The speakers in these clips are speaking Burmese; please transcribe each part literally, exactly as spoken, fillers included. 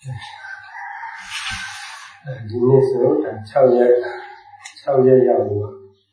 ဒီနေ့ဆို6ရက်6ရက်ရောက်ပြီ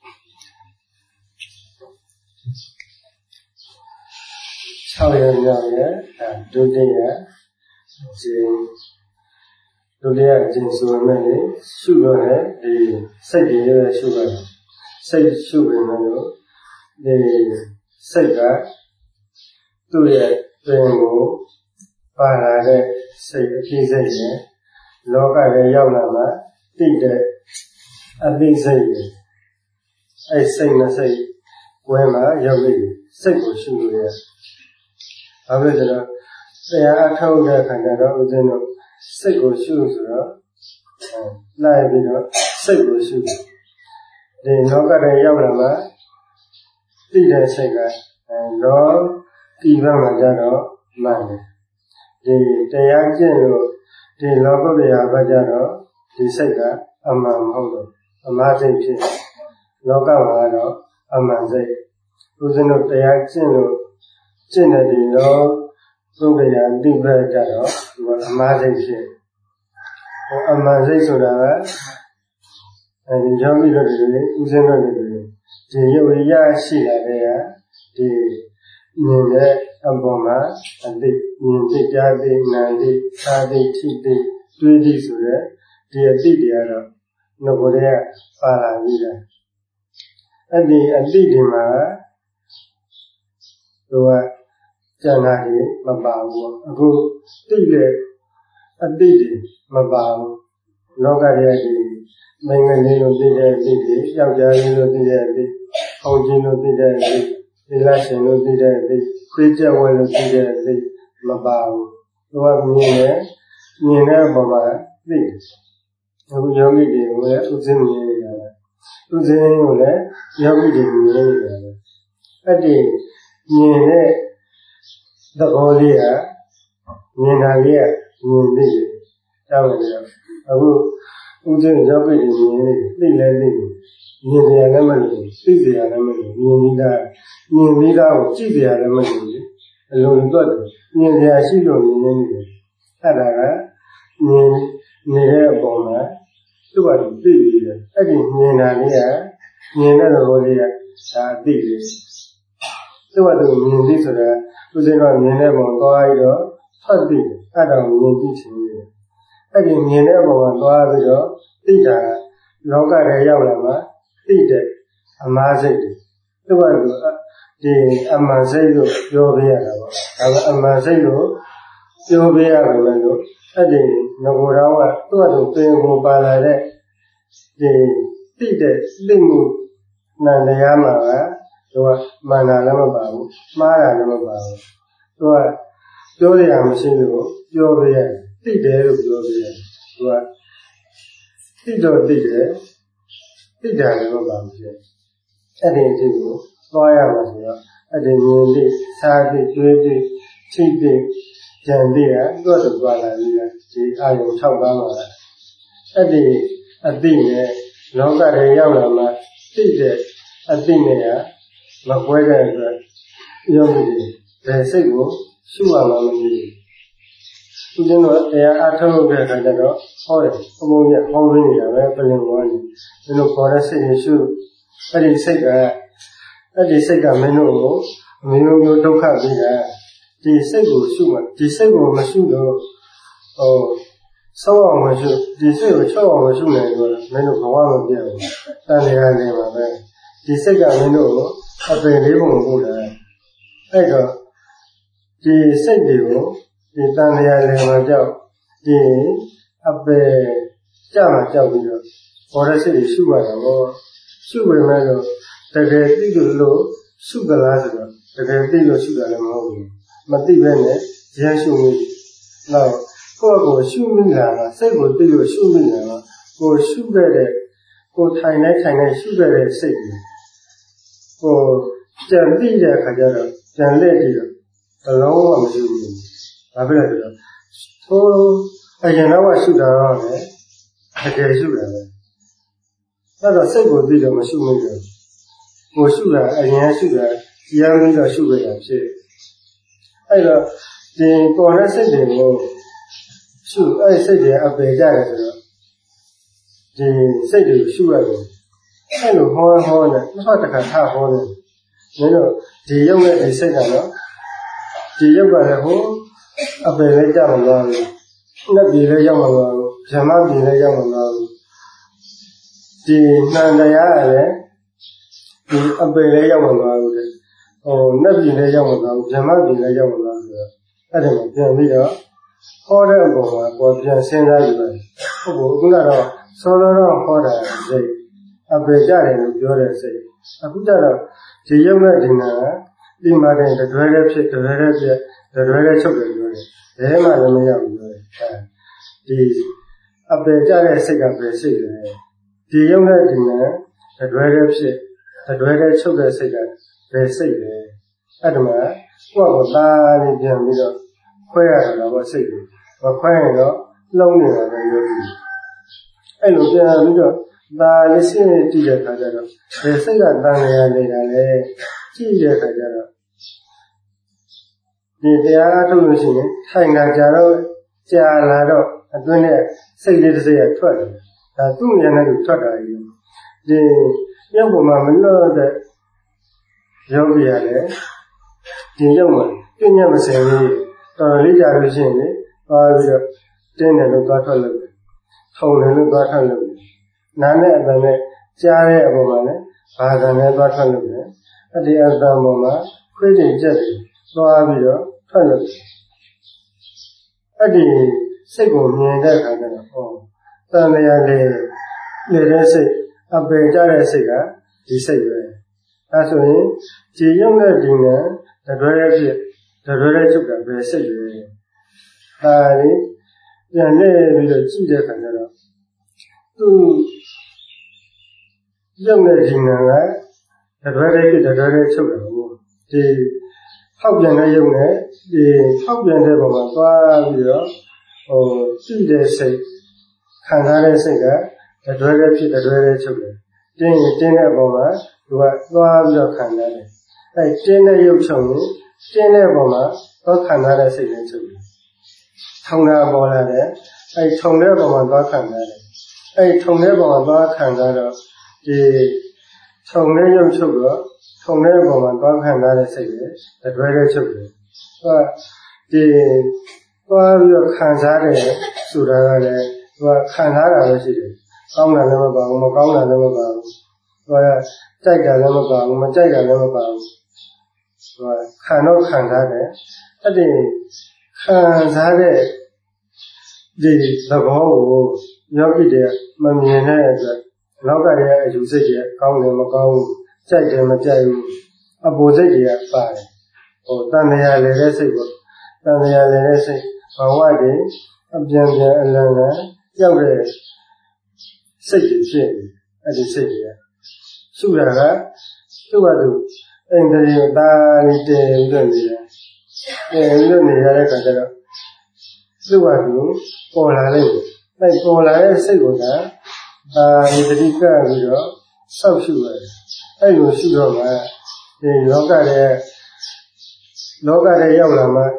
6ရက်ရောက်ရဲ့ဒုတိယကျင်းဒုတိယကျင်းဆိုရမယ်လေရှုတော့လေဒီစိတ်ကြီးရဲ့ရှုတာစိတ်ရှုနေတယ်လို့ဒီစိတ်ကသူ့ရဲ့တွင်ကိုပါလာတဲ့စိတ်အဖြစ်စိတ်နဲ့လောကရဲ့ရောက်လာမှတိတဲ့အသိစိတ်နဲ့အဲ့စိတ်နဲ့စိတ်ဝဲမှာရောက်နေစိတ်ကိုရှုလို့ရဘာဖြစ်လဲဆိုတော့တရားအထောက်တဲ့ခါကျတော့ဦးဇင်းတို့စိတ်ကိုရှုဆိုတော့လိုက်ပြီးတော့စိတ်ကိုရှုဒီလောကရဲ့ရောက်လာမှတိတဲ့စိတ်ကလောဒီဘက်မှာကျတော့မှန်တယ်ဒီတရားကျင့်လို့ဒီလောကုတ္တရာဘက်ကျတော့ဒီစိတ်ကအမှန်မဟုတ်တော့အမှားစိတ်ဖြစ်လောကမှာတော့အမှန်စိတ်ဦးဇင်းတို့တရားကျင့်လို့ကျင့်တဲ့ဒီလောကုတ္တရာတိဘက်ကျတော့ဒီအမှားစိတ်ဖြစ်ဟိုအမှန်စိတ်ဆိုတာကအဲဒီယောဂီတို့တွေဦးဇင်းတို့တွေဒီယုတ်ရရှိလာတဲ့ဟာဒီမြင်တဲ့အပေါ်မှာအသိမြင်သိကြားသိနာသိသာသိထိသိတွေးသိဆိုတဲ့ဒီအသိတွေကတော့ငါတို့ရဲ့ပါလာပြီးတယ်အဲ့ဒီအသိတွေမှာဟိုကကျန်တာတွေမပါဘူးအခုသိတဲ့အသိတွေမပါဘူးလောကရဲ့ဒီမင်္ဂလေးလို့သိတဲ့အသိတွေယောက်ျားလေးလို့သိတဲ့အသိအောင်ချင်းလို့သိတဲ့အသိဒီလရှင်လို့သိတဲ့အသိခွေးကြက်ဝဲလို့သိတဲ့အသိမပါဘူးသူကမြင်တယ်မြင်တဲ့အပေါ်မှာသိတယ်အခုယောဂီတွေကိုလည်းဥစဉ်မြင်နေတာဥစဉ်ကိုလည်းယောဂီတွေမြင်နေတာအဲ့ဒီမြင်တဲ့သဘောလေးကမြင်တာလေးကမြင်သိတယ်တောင်းတယ်အခုဥစဉ်ယောဂီတွေမြင်နေသိလဲသိတယ်မြင်ကြရလည်းမလို့သိကြရလည်းမလို့မြင်ပြီးသားမြင်ပြီးသားကိုကြည့်ကြရလည်းမလို့အလုံးလုံးတော့မြင်ကြရရှိလို့မြင်နေတယ်အဲ့ဒါကမြင်နေတဲ့အပေါ်မှာသူ့ဘာလို့သိပြီးလဲအဲ့ဒီမြင်တာလေးကမြင်တဲ့သဘောလေးကဒါသိတယ်သူ့ဘာလို့မြင်သိဆိုတာဦးဇင်းကမြင်တဲ့ပုံသွားပြီးတော့ဖတ်သိတယ်အဲ့ဒါကိုမြင်သိချင်တယ်အဲ့ဒီမြင်တဲ့ပုံကသွားပြီးတော့သိတာလောကထဲရောက်လာမှသိတဲ့အမှားစိတ်တွေသူကဒီအမှန်စိတ်လို့ပြောပြရတာပေါ့ဒါကအမှန်စိတ်လို့ပြောပြရတယ်လို့အဲ့ဒီငကိုယ်တော်ကသူ့အတူပြင်ကိုပါလာတဲ့ဒီသိတဲ့သိမှုနာတရားမှာကသူကမှန်တာလည်းမပါဘူးမှားတာလည်းမပါဘူးသူကပြောရမရှိလို့ပြောပြရတယ်သိတယ်လို့ပြောပြရတယ်သူကသိတော့သိတယ်သိတာလည်းမပါဘူးအဲ့ဒီအဖြစ်ကိုသွားရမှာဆိုတော့အဲ့ဒီမြင်သိစားသိတွေးသိထိသိကြံသိရတော့တော့သွားလာပြီးဒီအာယုံ၆ပါးမှာအဲ့ဒီအသိနဲ့လောကထဲရောက်လာမှသိတဲ့အသိနဲ့ကမကွဲတဲ့အတွက်ယောဂီတွေဘယ်စိတ်ကိုရှုရမှာမသိဘူးသူတို့ကတရားအထုတ်တဲ့အခါကျတော့ဟောတယ်အမိုးရဟောရင်းနေတာပဲပြင်ပေါ်နေသူတို့ခေါ်တဲ့စိတ်ရှုအဲ့ဒီစိတ်ကအဲ့ဒီစိတ်ကမင်းတို့ကိုမျိုးမျိုးဒုက္ခပေးတာဒီစိတ်ကိုရှုမှဒီစိတ်ကိုမရှုတော့ဟိုဆောင်းအောင်မရှုဒီစိတ်ကိုချောက်အောင်မရှုနိုင်တော့မင်းတို့ဘဝမပြတ်ဘူးတန်တရားနေမှာပဲဒီစိတ်ကမင်းတို့ကိုအပင်လေးပုံပို့တယ်အဲ့တော့ဒီစိတ်တွေကိုဒီတန်တရားနေမှာကြောက်ဒီအပင်ကြမှာကြောက်ပြီးတော့ဘောရစိတ်ကိုရှုရတာပေါ့ရှုပေမဲ့လို့တကယ်သိလို့ရှုသလားဆိုတော့တကယ်သိလို့ရှုတာလည်းမဟုတ်ဘူးမသိဘဲနဲ့ရမ်းရှုမိနောက်ကိုယ့်ကိုရှုမိလာတာစိတ်ကိုသိလို့ရှုမိလာတာကိုရှုခဲ့တဲ့ကိုထိုင်နေထိုင်နေရှုခဲ့တဲ့စိတ်ကိုကိုကြံသိတဲ့အခါကျတော့ကြံလက်ကြည့်တော့ဘလုံးဝမရှုဘူးဘာဖြစ်လဲဆိုတော့သိုးအရင်တော့ရှုတာတော့လေတကယ်ရှုတာပဲအဲ့တော့စိတ်ကိုသိတော့မရှုမိဘူးကိုရှုတာအရင်ရှုတာရမ်းပြီးတော့ရှုရတာဖြစ်အဲ့တော့ဒီပေါ်တဲ့စိတ်တွေကိုရှုအဲ့စိတ်တွေအပေကြတယ်ဆိုတော့ဒီစိတ်တွေကိုရှုရတယ်အဲ့လိုဟောဟောနဲ့တစ်ခါတစ်ခါထဟောနေမင်းတို့ဒီရုပ်နဲ့ဒီစိတ်ကနော်ဒီရုပ်ကလည်းဟိုအပေလည်းကြမသွားဘူးနှစ်ပြည်လည်းရောက်မသွားဘူးဗြဟ္မပြည်လည်းရောက်မသွားဘူးဒီနှံတရားကလည်းဒီအပေလည်းရောက်မသွားဘူးတဲ့ဟိုနှစ်ပြည်လည်းရောက်မသွားဘူးဗြဟ္မပြည်လည်းရောက်မသွားဘူးဆိုတော့အဲ့ဒါမှပြန်ပြီးတော့ဟောတဲ့အပေါ်မှာပေါ်ပြန်စဉ်းစားကြည့်ပါဟုတ်ဘူးအခုကတော့စောစောတော့ဟောတာစိတ်အပေကြတယ်လို့ပြောတဲ့စိတ်အခုကျတော့ဒီရုပ်နဲ့ဒီနာကဒီမှာတဲ့တတွဲတဲ့ဖြစ်တတွဲတဲ့ဖြစ်တတွဲတဲ့ချုပ်တယ်ပြောတယ်ဘယ်မှလည်းမရောက်ဘူးပြောတယ်အဲဒီအပေကြတဲ့စိတ်ကပဲစိတ်လေဒီရုပ်နဲ့ဒီနာတတွဲတဲ့ဖြစ်တတွဲတဲ့ချုပ်တဲ့စိတ်ကပဲစိတ်လေအဲ့ဒါမှကိုယ့်ကိုယ်သားလေးပြန်ပြီးတော့ခွဲရတယ်တော့စိတ်ကိုမခွဲရင်တော့လုံးနေတာပဲရုပ်ကြီးအဲ့လိုပြန်ပြီးတော့ဒါလေးစိတ်နဲ့တည်တဲ့ခါကျတော့ဒီစိတ်ကတန်လျာနေတာလေကြည့်တဲ့ခါကျတော့ဒီတရားအထုတ်လို့ရှိရင်ထိုင်တာကြတော့ကြာလာတော့အတွင်းနဲ့စိတ်လေးတစ်စိတ်ကထွက်တယ်ဒါသူ့ဉာဏ်နဲ့သူထွက်တာကြီးဒီရုပ်ပေါ်မှာမလို့တဲ့ယောဂီရတယ်ဒီရုပ်မှာပြည့်ညတ်မစင်ဘူးတော်တော်လေးကြာလို့ရှိရင်လေသွားပြီးတော့တင်းတယ်လို့သွားထွက်လို့ထုံတယ်လို့သွားထွက်လို့နာနဲ့အပင်နဲ့ကြားတဲ့အပေါ်မှာလည်းဘာသာနဲ့သွားထွက်လို့လေအတ္တိအတ္တပေါ်မှာခွေးတင်ကြက်ပြီးသွားပြီးတော့ထွက်လို့အဲ့ဒီစိတ်ကိုမြင်တဲ့အခါကျတော့ဟောတန်လျာလေနေတဲ့စိတ်အပင်ကြတဲ့စိတ်ကဒီစိတ်ပဲအဲဆိုရင်ကြည်ရုံနဲ့ဒီနဲ့တတွဲတဲ့ဖြစ်တတွဲတဲ့ချုပ်တာပဲစိတ်ပဲဒါလေးပြန်နေပြီးတော့ကြည့်တဲ့အခါကျတော့သူရုပ်နဲ့ဒီနဲ့ကတတွဲတဲ့ဖြစ်တတွဲတဲ့ချုပ်တာကိုဒီဖောက်ပြန်တဲ့ရုပ်နဲ့ဒီဖောက်ပြန်တဲ့ပုံမှာသွားပြီးတော့ဟိုကြည့်တဲ့စိတ်ခံစားတဲ့စိတ်ကတတွဲတဲ့ဖြစ်တတွဲတဲ့ချုပ်တယ်တင်းရင်တင်းတဲ့ပုံမှာသူကသွားပြီးတော့ခံရတယ်အဲတင်းတဲ့ရုပ်ချုပ်ရင်တင်းတဲ့ပုံမှာသွားခံရတဲ့စိတ်နဲ့ချုပ်တယ်ထုံတာပေါ်လာတယ်အဲထုံတဲ့ပုံမှာသွားခံရတယ်အဲထုံတဲ့ပုံမှာသွားခံရတော့ဒီထုံတဲ့ရုပ်ချုပ်တော့ထုံတဲ့ပုံမှာသွားခံရတဲ့စိတ်နဲ့တတွဲတဲ့ချုပ်တယ်ဟောဒီသွားပြီးတော့ခံစားတယ်ဆိုတာကလည်းသူကခံစားတာပဲရှိတယ်ကောင်းတာလည်းမပါဘူးမကောင်းတာလည်းမပါဘူးဟောကြိုက်တာလည်းမပါဘူးမကြိုက်တာလည်းမပါဘူးဟောခံတော့ခံစားတယ်အဲ့ဒီခံစားတဲ့ဒီသဘောကိုယောဂီတွေမမြင်တဲ့အတွက်လောကရဲ့အယူစိတ်တွေကောင်းတယ်မကောင်းဘူးကြိုက်တယ်မကြိုက်ဘူးအပူစိတ်တွေကပါတယ်ဟိုတန်မြာလည်းတဲ့စိတ်ပေါ့တန်မြာလည်းတဲ့စိတ်ဘဝတည်းအပြန်ပြန်အလံလံကြောက်တဲ့စိတ်တွေဖြစ်နေအဲ့ဒီစိတ်တွေကရှုတာကသူ့ဘာသူအိန္ဒြေတာလေးတည်ပြီးတော့နေတယ်တည်ပြီးတော့နေရတဲ့ခါကျတော့သူ့ဘာသူပေါ်လာလိုက်တယ်အဲ့ပေါ်လာတဲ့စိတ်ကဒါဒီတတိကပြီးတော့ဆောက်ရှုရတယ်အဲ့လိုရှုတော့မှဒီလောကရဲ့လောကရဲ့ရောက်လာမှ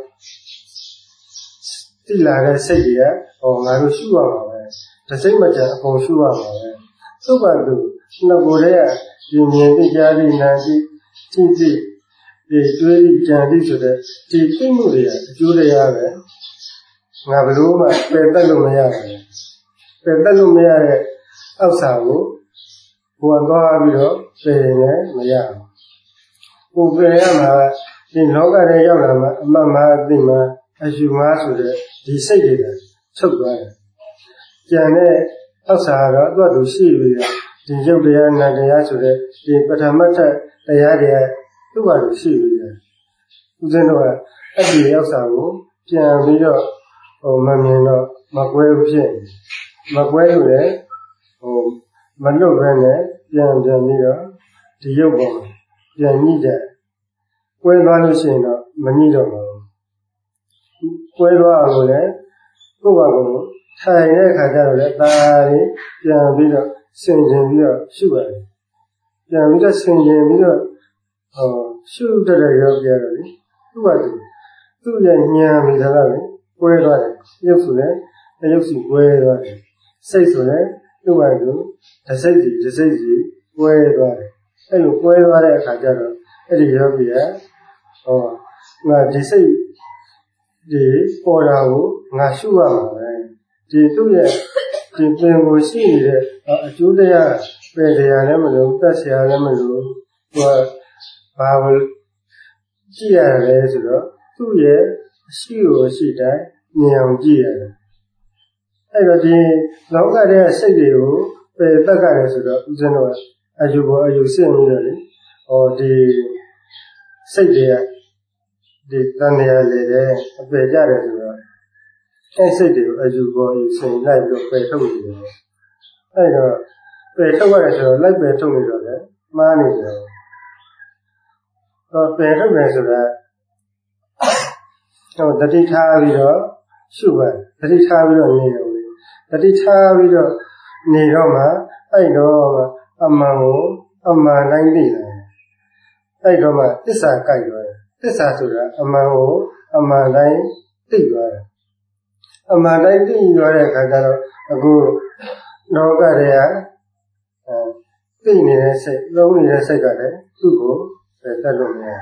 တိလာတဲ့စိတ်တွေကဟောငါတို့ရှုရမှာပဲတစ်စိတ်မကြအကုန်ရှုရမှာပဲသူ့ဘာသူနှစ်ကိုယ်ရဲ့ဒီမြင်သိကြားသိနာသိသိသိဒီတွေးသိကြံသိဆိုတဲ့ဒီသိမှုတွေကအကျိုးတရားပဲငါဘယ်လိုမှပယ်တတ်လို့မရဘူးပယ်တတ်လို့မရတဲ့အောက်စာကိုကိုယ်သွားပြီးတော့ပယ်နေမရဘူးကိုယ်ပယ်ရမှာဒီလောကထဲရောက်လာမှအမှတ်မှအသိမှအယူမှဆိုတဲ့ဒီစိတ်တွေကချုပ်သွားတယ်ကြံတဲ့အောက်စာကတော့သူ့အတူရှိပြီးတော့ဒီရုပ်တရားနာတရားဆိုတဲ့ဒီပထမထတရားတွေသူ့ဘာလို့ရှိပြီးလဲဦးဇင်းတို့ကအဲ့ဒီအောက်စာကိုပြန်ပြီးတော့ဟိုမမြင်တော့မကွဲဘူးဖြစ်မကွဲလို့လည်းဟိုမလွတ်ဘဲနဲ့ပြန်ပြန်ပြီးတော့ဒီရုပ်ပေါ်ပြန်ညှိတယ်ကွဲသွားလို့ရှိရင်တော့မညှိတော့ပါဘူးကွဲသွားအောင်လို့လည်းကိုယ့်ဘာကိုထိုင်တဲ့အခါကျတော့လည်းဒါလေးပြန်ပြီးတော့ဆင်ခြင်ပြီးတော့ရှုရတယ်ပြန်ပြီးတော့ဆင်ခြင်ပြီးတော့ဟောရှုတဲ့ရောပြရတယ်လေသူ့ဘာသူသူ့ရဲ့ဉာဏ်မိသားစုလေကွဲသွားတယ်ရုပ်ဆိုလည်းအယုတ်စီကွဲသွားတယ်စိတ်ဆိုရင်သူ့ဘာလို့တစ်စိတ်စီတစ်စိတ်စီကွဲသွားတယ်အဲ့လိုကွဲသွားတဲ့အခါကျတော့အဲ့ဒီယောဂီကဟောငါဒီစိတ်ဒီပေါ်တာကိုငါရှုရမှာပဲဒီသူ့ရဲ့ဒီပြင်ကိုရှိနေတဲ့အကျိုးတရားပယ်တရားလည်းမလို့တတ်ဆရာလည်းမလို့ဟိုဘာလို့ကြည့်ရတယ်ဆိုတော့သူ့ရဲ့အရှိကိုရှိတိုင်းမြင်အောင်ကြည့်ရတယ်အဲ့တော့ဒီလောကရဲ့စိတ်တွေကိုပယ်တတ်ရတယ်ဆိုတော့ဦးဇင်းတို့ကအယူပေါ်အယူစစ်ပြီးတော့လေဟောဒီစိတ်တွေကဒီတန်ရာလေတဲ့အပယ်ကြတယ်ဆိုတော့အဲ့စိတ်တွေကိုအယူပေါ်အယူစစ်လိုက်ပြီးတော့ပယ်ထုတ်နေတယ်အဲ့တော့ပယ်ထုတ်ရတယ်ဆိုတော့လိုက်ပယ်ထုတ်နေတော့လေမှားနေတယ်တော့ပယ်ထုတ်တယ်ဆိုတာဟိုတတိထားပြီးတော့ရှုပါတတိထားပြီးတော့နေတယ်တတိထားပြီးတော့နေတော့မှအဲ့တော့အမှန်ကိုအမှန်တိုင်းသိတယ်အဲ့တော့မှသစ္စာကြိုက်သွားတယ်သစ္စာဆိုတာအမှန်ကိုအမှန်တိုင်းသိသွားတယ်အမှန်တိုင်းသိသွားတဲ့အခါကျတော့အခုလောကတွေကသိနေတဲ့စိတ်လုံးနေတဲ့စိတ်ကလည်းသူ့ကိုတတ်လို့မရ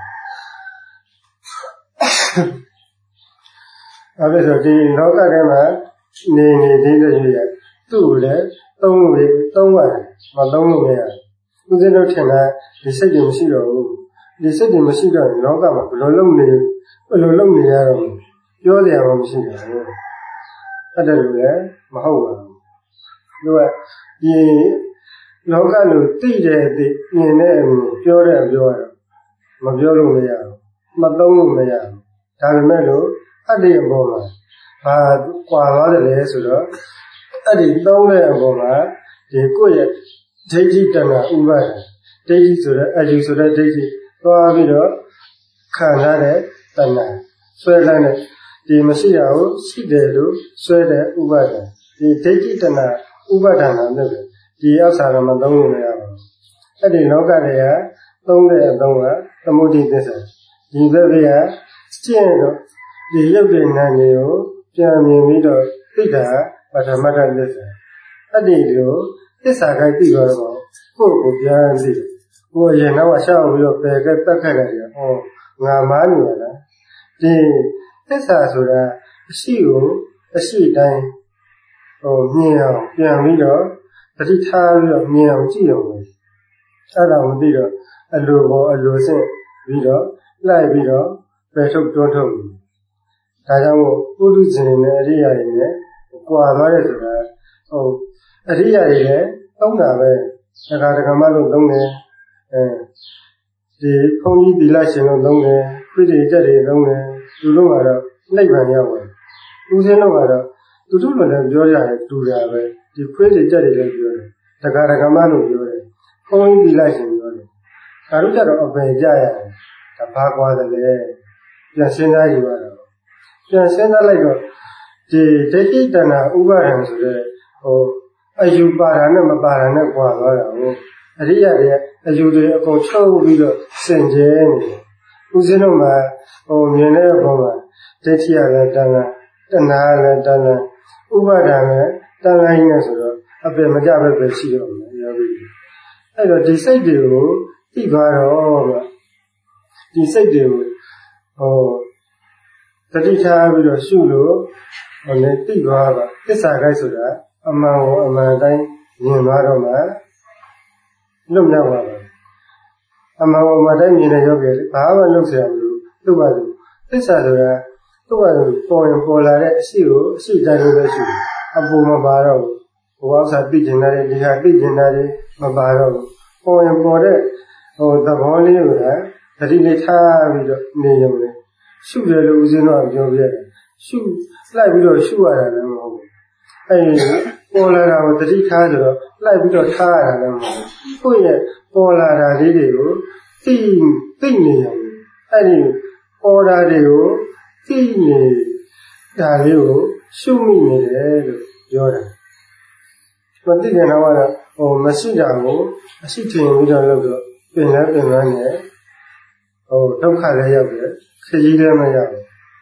အဲ့ဒါဆိုဒီလောကထဲမှာနေနေသေးတဲ့ရသူ့ကိုလည်းသုံးလို့သုံးရတယ်မသုံးလို့မရဘူးဦးဇင်းတို့ထင်တာဒီစိတ်တွေမရှိတော့ဘူးဒီစိတ်တွေမရှိတော့ရင်လောကမှာဘယ်လိုလုပ်နေဘယ်လိုလုပ်နေရတော့ပြောစရာမှမရှိဘူးအဲ့ဒါလိုလည်းမဟုတ်ပါဘူးသူကဒီလောကလိုသိတဲ့အသိမြင်တဲ့အမြင်ပြောတဲ့အပြောရတော့မပြောလို့မရဘူးမသုံးလို့မရဘူးဒါပေမဲ့လို့အတ္တိအပေါ်မှာဘာကွာသွားတယ်လဲဆိုတော့အဲ့ဒီသုံးတဲ့အပေါ်မှာဒီကိုယ့်ရဲ့ဒိဋ္ဌိတဏှာဥပါဒ်ဒိဋ္ဌိဆိုတဲ့အယူဆိုတဲ့ဒိဋ္ဌိသွားပြီးတော့ခံရတဲ့တဏှာဆွဲလန်းတဲ့ဒီမရှိတာကိုရှိတယ်လို့ဆွဲတဲ့ဥပါဒ်ဒီဒိဋ္ဌိတဏှာဥပါဒနာနဲ့ဒီအောက်စာရမသုံးလို့မရပါဘူးအဲ့ဒီလောကတွေကသုံးတဲ့အသုံးကသမုဒိသစ္စာဒီဘက်ကကျင့်တော့ဒီရုပ်တည်နာနေကိုပြန်မြင်ပြီးတော့သိတာပထမတ္တသစ္စာအဲ့ဒီလိုသစ္စာကိုသိသွားတော့ကိုယ့်ကိုပြန်သိကိုယ်ရင်တော့ရှောက်ပြီးတော့ပယ်ကက်တက်ခက်တယ်ဟောငါမားနေရလားဒီသစ္စာဆိုတာအရှိကိုအရှိတိုင်းဟိုမြင်အောင်ပြန်ပြီးတော့တတိထားပြီးတော့မြင်အောင်ကြည့်အောင်ပဲအဲ့ဒါမသိတော့အလိုပေါ်အလိုဆင့်ပြီးတော့လိုက်ပြီးတော့ပယ်ထုတ်တွန်းထုတ်ဒါကြောင့်မို့ပုထုဇဉ်နဲ့အရိယာတွေနဲ့ကွာသွားတယ်ဆိုတာဟိုအရိယာတွေလည်းသုံးတာပဲသက္ကာတက္ကမလို့သုံးတယ်အဲဒီဘုန်းကြီးသီလရှင်လို့သုံးတယ်ပြိတိကျက်တွေသုံးတယ်သူတို့ကတော့နိဗ္ဗာန်ရောက်တယ်ဦးဇင်းတို့ကတော့သူတို့လည်းပြောကြတယ်တူတာပဲဒီခွေးတွေကြက်တွေလည်းပြောတယ်သက္ကာတက္ကမလို့ပြောတယ်ဘုန်းကြီးသီလရှင်ပြောတယ်ဒါတို့ကြတော့အပယ်ကြရတယ်ဒါဘာကွာတယ်လဲပြန်စဉ်းစားကြည့်ပါတော့ပြန်စဉ်းစားလိုက်တော့ဒီဒိဋ္ဌိတဏှာဥပါဒံဆိုတဲ့ဟိုအယူပါဒာနဲ့မပါဒာနဲ့ကွာသွားတာကိုအရိယာတွေအယူတွေအကုန်ချုပ်ပြီးတော့စင်ကြဲနေတယ်ဦးဇင်းတို့မှာဟိုမြင်တဲ့အပေါ်မှာဒိဋ္ဌိရလည်းတဏှာတဏှာလည်းတဏှာဥပါဒံလည်းတဏှာကြီးနဲ့ဆိုတော့အပယ်မကြပဲပဲရှိတော့မယ်ရောပြီအဲ့တော့ဒီစိတ်တွေကိုသိသွားတော့ကဒီစိတ်တွေကိုဟိုတတိထားပြီးတော့ရှုလို့ဟိုလည်းသိသွားတာသစ္စာကိုက်ဆိုတာအမှန်ကိုအမှန်တိုင်းမြင်သွားတော့မှလွတ်မြောက်သွားတယ်အမှန်ကိုအမှန်တိုင်းမြင်တဲ့ယောဂီဘာမှလုပ်เสียမလို့သူ့ဘာလို့သစ္စာဆိုတာသူ့ဘာလို့ပေါ်ရင်ပေါ်လာတဲ့အရှိကိုအရှိတိုင်းလို့ပဲရှိတယ်အပူမပါတော့ဘူးဘဝဥစ္စာသိကျင်တာတွေဒီဟာသိကျင်တာတွေမပါတော့ဘူးပေါ်ရင်ပေါ်တဲ့ဟိုသဘောလေးကိုလည်းတတိလေးထားပြီးတော့နေရုံနဲ့ရှုတယ်လို့ဦးဇင်းတို့ကပြောပြတယ်ရှုလိုက်ပြီးတော့ရှုရတာလည်းမဟုတ်ဘူးအဲဒီပေါ်လာတာကိုတတိထားဆိုတော့လိုက်ပြီးတော့ထားရတာလည်းမဟုတ်ဘူးကိုယ့်ရဲ့ပေါ်လာတာလေးတွေကိုသိသိနေရုံအဲဒီပေါ်တာတွေကိုသိနေတာလေးကိုရှုမိနေတယ်လို့ပြောတာမသိကြတော့ကတော့ဟိုမရှိတာကိုအရှိထင်ပြီးတော့လုပ်တော့ပင်လည်းပင်လည်းနဲ့ဟိုဒုက္ခလည်းရောက်တယ်ခရီးလည်းမရောက်ဘူး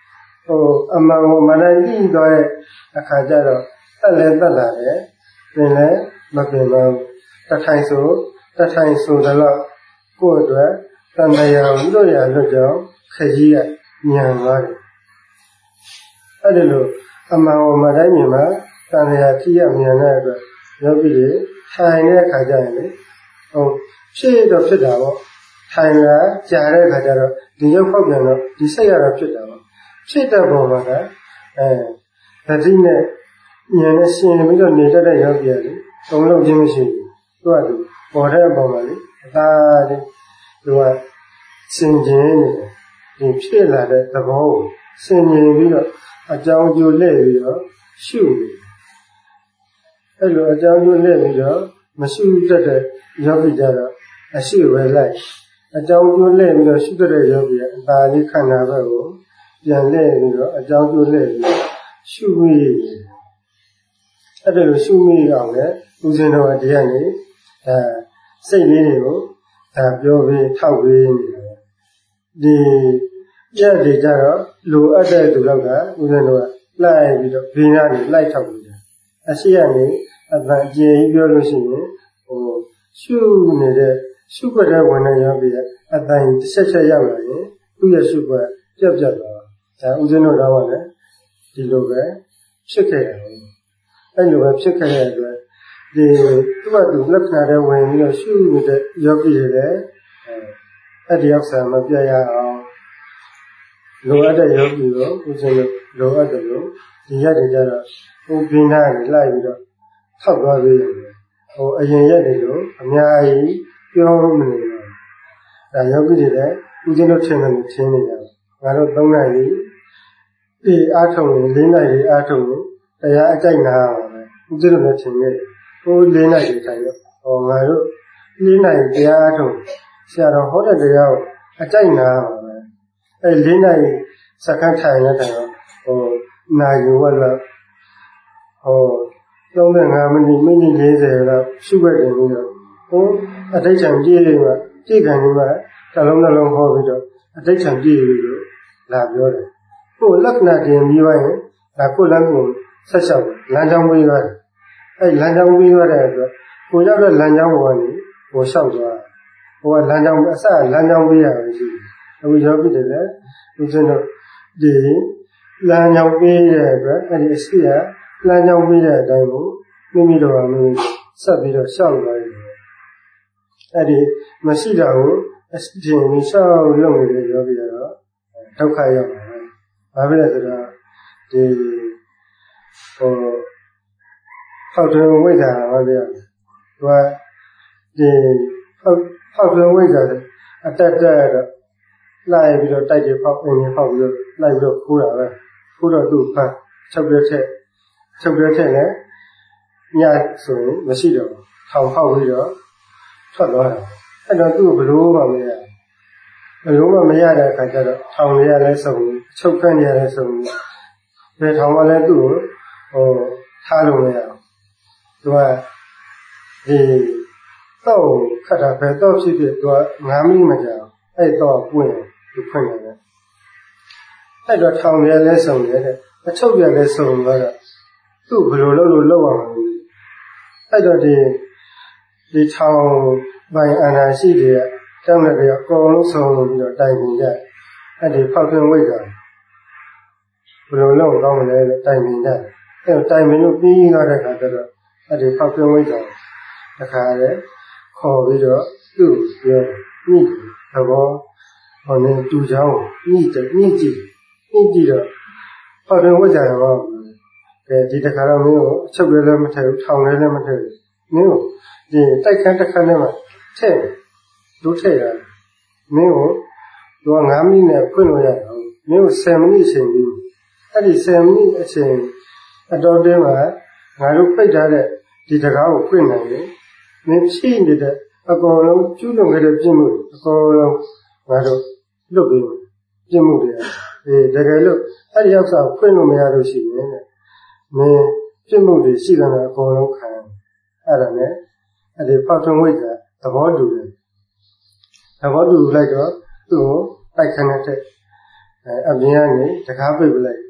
ဟိုအမှန်ကိုမနိုင်ကြည့်တော့တဲ့အခါကျတော့တက်လဲတက်လာတယ်ပင်လဲမပင်ပါဘူးတထိုင်ဆိုတထိုင်ဆိုတော့ကိုယ့်အတွက်တဏှာလွတ်ရလွတ်ကြောင်းခကြီးကညံသွားတယ်အဲ့ဒီလိုအမှန်ကိုမတိုင်းမြင်မှာတဏှာကြီးရမြန်တဲ့အတွက်ယောဂီတွေထိုင်တဲ့အခါကျရင်လေဟိုဖြစ်တော့ဖြစ်တာပေါ့ထိုင်လာကြာတဲ့အခါကျတော့ဒီရုပ်ဖောက်ပြန်တော့ဒီစိတ်ရတော့ဖြစ်တာပေါ့ဖြစ်တဲ့ပုံမှာကအဲဓာတိနဲ့ဉာဏ်နဲ့ရှင်ပြီးတော့နေတတ်တဲ့ယောဂီရတယ်သုံးလုံးချင်းမရှိဘူးသူကသူပေါ်တဲ့ပုံမှာလေအသာလေးသူကစင်ကျင်နေတယ်ဒီဖြစ်လာတဲ့သဘောကိုစင်ကျင်ပြီးတော့အကြောင်းကျိုးလဲပြီးတော့ရှုနေအဲ့လိုအကြောင်းကျိုးလဲပြီးတော့မရှုတတ်တဲ့ယောဂီကြတော့အရှိဝဲလိုက်အကြောင်းကျိုးလဲပြီးတော့ရှုတတ်တဲ့ယောဂီကအသာလေးခန္ဓာဘက်ကိုပြန်လဲပြီးတော့အကြောင်းကျိုးလဲပြီးရှုမိအဲ့ဒါလိုရှုမိအောင်လေဦးဇင်းတော်ကတရားနေအဲစိတ်လေးတွေကိုဒါပြောပြီးထောက်ပြီးနေတယ်ဒီပြည့်တွေကြတော့လိုအပ်တဲ့သူတော့ကဦးဇင်းတော်ကလိုက်ပြီးတော့ဘေးနားနေလိုက်ထောက်ပြီးတယ်အရှိကနေအပန်အကျဉ်းပြောလို့ရှိရင်ဟိုရှုနေတဲ့ရှုွက်တဲ့ဝင်နေရောပြီးအပန်တစ်ချက်ချက်ရောက်လာရင်သူ့ရဲ့ရှုွက်ပြတ်ပြတ်သွားဒါဦးဇင်းတော်တော့လည်းဒီလိုပဲဖြစ်ခဲ့တယ်အဲ့လိုပဲဖြစ်ခဲ့တဲ့အတွက်ဒီသူ့ဘာသူလက္ခဏာတွေဝင်ပြီးတော့ရှုနေတဲ့ယောဂီတွေလည်းအဲ့ဒီရောက်ဆံမပြရအောင်လိုအပ်တဲ့ယောဂီကိုဦးဇင်းတို့လိုအပ်တယ်လို့ဒီရက်တွေကြတော့ဟိုပြင်းသားတွေလိုက်ပြီးတော့ထောက်သွားပြီးဟိုအရင်ရက်တွေလို့အများကြီးပြောမနေဘူးဒါယောဂီတွေလည်းဦးဇင်းတို့ထင်တယ်လို့ထင်နေကြတယ်ငါတို့သုံးနိုင်ပြီဒီအားထုတ်ရင်လေးနိုင်ပြီအားထုတ်ရင်တရားအကြိုက်နာပါပဲဦးဇင်းတို့လည်းထင်နေတယ်ဟိုလေးနိုင်ပြီထိုင်တော့ဟောငါတို့လေးနိုင်တရားအားထုတ်ဆရာတော်ဟောတဲ့တရားကိုအကြိုက်နာပါပဲအဲလေးနိုင်စက္ကန့်ထိုင်နေတဲ့တော့ဟိုနာယူဝက်လောက်ဟိုသုံး၅မိနစ်မိနစ်၄၀လောက်ရှုွက်တယ်ပြီးတော့ဟိုအဋ္ဌံကြည့်လိမ့်မှာကြည့်ခံနေမှာတစ်လုံးတစ်လုံးဟောပြီးတော့အဋ္ဌံကြည့်ပြီးတော့လာပြောတယ်ဟိုလက္ခဏာတင်ပြီးသွားရင်ဒါကိုလမ်းကိုဆက်လျှောက်လမ်းကြောင်းပြီးသွားတယ်အဲလမ်းကြောင်းပြီးသွားတဲ့အတွက်ကိုရောက်တဲ့လမ်းကြောင်းပေါ်ကနေဟိုလျှောက်သွားဟိုကလမ်းကြောင်းအစလမ်းကြောင်းပြီးရပဲရှိတယ်အခုယောဂီတွေလည်းဦးဇင်းတို့ဒီလမ်းကြောင်းပြီးတဲ့အတွက်အဲဒီအရှိကလမ်းကြောင်းပြီးတဲ့အတိုင်းကိုမိမိတို့ကမိမိဆက်ပြီးတော့လျှောက်သွားရတယ်အဲဒီမရှိတာကိုအရှိတင်ပြီးလျှောက်လုပ်နေတဲ့ယောဂီကတော့ဒုက္ခရောက်တယ်ဘာဖြစ်လဲဆိုတော့ဒီဟိုဖောက်တယ်ဝိဇ္ဇာဘာပြောလဲသူကဒီဖောက်ဖောက်တယ်ဝိဇ္ဇာအတက်တက်တော့လိုက်ပြီးတော့တိုက်တယ်ဖောက်အင်းဖောက်ပြီးတော့လိုက်ပြီးတော့ခိုးတာပဲခိုးတော့သူ့ဖတ်ချုပ်ပြတဲ့ချုပ်ပြတဲ့နဲ့ညဆိုရင်မရှိတော့ဘူးထောင်ဖောက်ပြီးတော့ထွက်သွားတယ်အဲ့တော့သူ့ဘလို့မှမရဘလို့မှမရတဲ့အခါကျတော့ထောင်ရလဲစုံချုပ်ခန့်ရလဲစုံဘယ်ထောင်မှလဲသူ့ကိုဟိုထားလို့မရဘူးသူကဒီတော့ခတ်တာပဲတော့ဖြစ်ဖြစ်သူကငါးမိမကြအောင်အဲ့တော့ပွင့်သူဖွင့်ရတယ်အဲ့တော့ထောင်ရလဲစုံရတဲ့အချုပ်ရလဲစုံတော့သူ့ဘလို့လို့လို့လောက်အောင်အဲ့တော့ဒီဒီထောင်ပိုင်အာဏာရှိတဲ့တောင်းတဲ့ကအကုန်လုံးစုံပြီးတော့တိုင်ပင်ကြအဲ့ဒီဖောက်ထွင်းဝိဇ္ဇာဘယ်လိုလုပ်ကောင်းမလဲတိုင်ပင်ကြအဲ့တော့တိုင်ပင်လို့ပြီးသွားတဲ့အခါကျတော့အဲ့ဒီဖောက်ထွင်းဝိဇ္ဇာတခါလေခေါ်ပြီးတော့သူ့ပြောညှိသဘောဟောနေတူချောင်းညှိတယ်ညှိကြည့်ညှိကြည့်တော့ဖောက်ထွင်းဝိဇ္ဇာရောအဲဒီတခါတော့မင်းကိုအချုပ်လည်းမထည့်ဘူးထောင်လည်းမထည့်ဘူးမင်းကိုဒီတိုက်ခန်းတစ်ခန်းထဲမှာထည့်တို့ထည့်ရတယ်မင်းကိုသူကငါးမိနစ်နဲ့ဖွင့်လို့ရတယ်မင်းကိုဆယ်မိနစ်အချိန်ပြီးအဲ့ဒီဆယ်မိနစ်အချိန်အတော်တင်းမှာငါတို့ပိတ်ထားတဲ့ဒီတကားကိုဖွင့်နိုင်တယ်မင်းရှိနေတဲ့အကောင်လုံးကျူးလွန်ခဲ့တဲ့ပြစ်မှုအကောင်လုံးငါတို့လွတ်ပြီးပြစ်မှုတွေအဲတကယ်လို့အဲ့ဒီရောက်စားဖွင့်လို့မရလို့ရှိရင်တဲ့မင်းပြစ်မှုတွေရှိတယ်အကောင်လုံးခံအဲ့ဒါနဲ့အဲ့ဒီဖောက်ထွန်းဝိဇ္ဇာသဘောတူတယ်သဘောတူလိုက်တော့သူ့ကိုတိုက်ခဏတဲ့အဲအမြင်ကနေတကားပိတ်ပလိုက်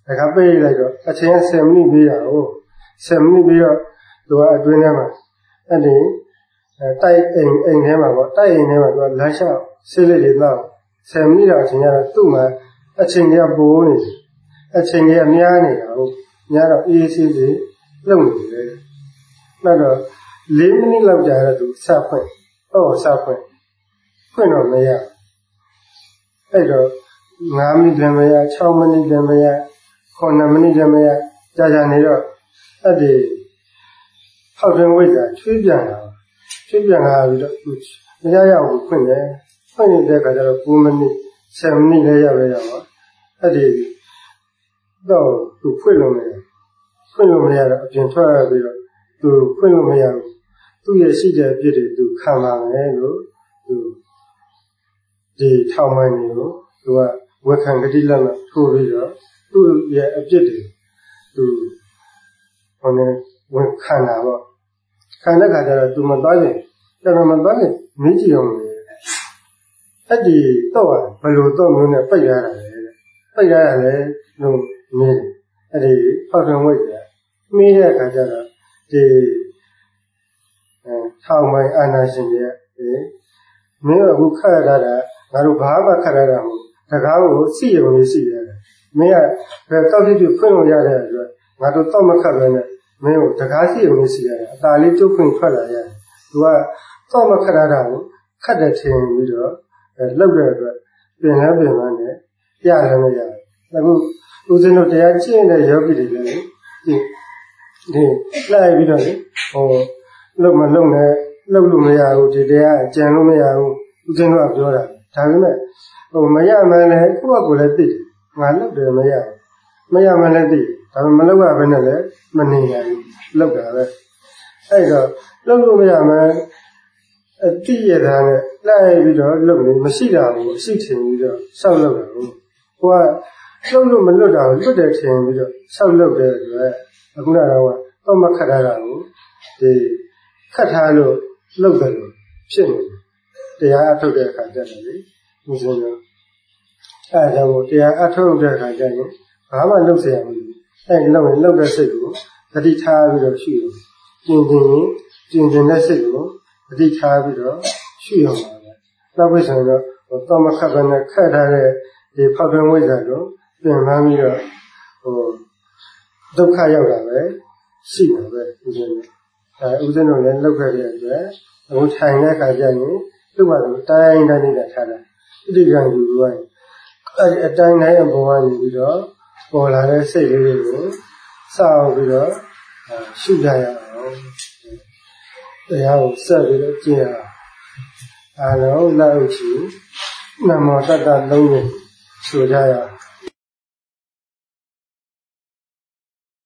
ခါပေးလိုက်တော့အချင်းဆယ်မိနစ်ပြီးတာကိုဆယ်မိနစ်ပြီးတော့သူကအတွင်းထဲမှာအဲ့ဒီတိုက်အိမ်အိမ်ထဲမှာပေါ့တိုက်အိမ်ထဲမှာသူကလမ်းလျှောက်ဆေးလေးတွေတော့ဆယ်မိနစ်တော့အချိန်ရတော့သူ့မှာအချိန်ကြီးပိုးနေတယ်အချိန်ကြီးများနေတာဟုတ်များတော့အေးအေးဆေးဆေးလုံနေတယ်နောက်တော့လေးမိနစ်လောက်ကြာတော့သူစဖွင့်ဟောစဖွင့်ဖွင့်တော့မရအဲ့တော့ငါးမိနစ်လည်းမရခြောက်မိနစ်လည်းမရခုနှစ်မိနစ်လည်းမရကြာကြာနေတော့အဲ့ဒီဖောက်တွင်းဝိတ်ကချွေးပြန်လာချွေးပြန်လာပြီးတော့မရရဘူးဖွင့်တယ်ဖွင့်နေတဲ့အခါကျတော့၉မိနစ်ဆယ်မိနစ်လည်းရပဲရပါအဲ့ဒီတော့သူဖွင့်လို့မရဖွင့်လို့မရတော့အပြင်ထွက်ပြီးတော့သူဖွင့်လို့မရဘူးသူ့ရဲ့ရှိတဲ့အဖြစ်တွေသူခံပါမယ်လို့သူဒီထောင်မိုင်းတွေကိုသူကဝက်ခံကတိလက်နဲ့ထိုးပြီးတော့သူ့ရဲ့အဖြစ်တွေသူဟိုနေဝင်ခံတာပေါ့ခံတဲ့ခါကျတော့သူမသွားရင်ကျွန်တော်မသွားရင်မင်းကြည့်အောင်လေအဲ့ဒီတော့ဘယ်လိုတော့မျိုးနဲ့ပိတ်ရတာလဲပိတ်ရတာလဲလို့မင်းအဲ့ဒီဖောက်ထွန်းဝိတ်ကမင်းရဲ့ခါကျတော့ဒီအဲထောင်မိုင်းအာနာရှင်ရဲ့မင်းအခုခတ်ရတာငါတို့ဘာမှခတ်ရတာမဟုတ်တကားကိုစီရုံလေးစီရတယ်မင်းကဘယ်တော့ဖြစ်ဖြစ်ဖွင့်လို့ရတဲ့အတွက်ငါတို့တော့မခတ်ပဲနဲ့မင်းကိုတကားစီရုံလေးစီရတယ်အသာလေးကျုပ်ဖွင့်ထွက်လာရတယ်သူကတော့မခတ်ရတာကိုခတ်တဲ့ချိန်ပြီးတော့လောက်တဲ့အတွက်ပြင်လဲပြင်မှန်းနဲ့ရလည်းမရဘူးအခုဦးဇင်းတို့တရားကျင့်တဲ့ယောဂီတွေလည်းဒီဒီလိုက်ပြီးတော့လေဟိုလုံမလုံနဲ့လုံလို့မရဘူးဒီတရားအကျန်လို့မရဘူးဦးဇင်းတို့ကပြောတာဒါပေမဲ့ဟိုမရမှန်းလည်းကိုယ့်အကိုလည်းသိတယ်ငါလုံတယ်မရဘူးမရမှန်းလည်းသိဒါပေမဲ့မလုံရဘဲနဲ့လည်းမနေရဘူးလုံတာပဲအဲ့တော့လုံလို့မရမှန်းအတိရတာနဲ့လိုက်ပြီးတော့လုံနေမရှိတာဘူးအရှိထင်ပြီးတော့ဆောက်လုံတာဘူးဟိုကလုံလို့မလွတ်တာကိုလွတ်တယ်ထင်ပြီးတော့ဆောက်လုံတဲ့အတွက်အခုကတော့တော့မခတ်ရတာကိုဒီခတ်ထားလို့လုံတယ်လို့ဖြစ်နေတယ်တရားအထုတ်တဲ့အခါကျတော့လေဦးဇင်းတို့အဲဒါကိုတရားအထုတ်တဲ့အခါကျရင်ဘာမှလုပ်เสียရမလို့အဲလုံရင်လုံတဲ့စိတ်ကိုသတိထားပြီးတော့ရှုရင်ကျင်ကျင်ကျင်ကျင်တဲ့စိတ်ကိုသတိထားပြီးတော့ရှုရမှာပဲနောက်ပြီးဆိုတော့တော့မခတ်ဘဲနဲ့ခတ်ထားတဲ့ဒီဖောက်ထွင်းဝိဇ္ဇာကိုပြင်မှန်းပြီးတော့ဟိုဒုက္ခရောက်တာပဲရှိမှာပဲဦးဇင်းတို့အဲဦးဇင်းတို့လည်းလောက်ခဲ့တဲ့အတွက်အခုထိုင်တဲ့အခါကျရင်သူ့ဘာလို့တိုင်းတိုင်းနေတာထားတာဣတိကံယူသွားရင်အဲဒီအတိုင်းတိုင်းအပေါ်ကနေပြီးတော့ပေါ်လာတဲ့စိတ်လေးတွေကိုစောင့်ပြီးတော့ရှုကြရအောင်တရားကိုဆက်ပြီးတော့ကျင့်ရအောင်အားလုံးလက်ဥချီနမောတတ္တလုံးကိုဆိုကြရအောင်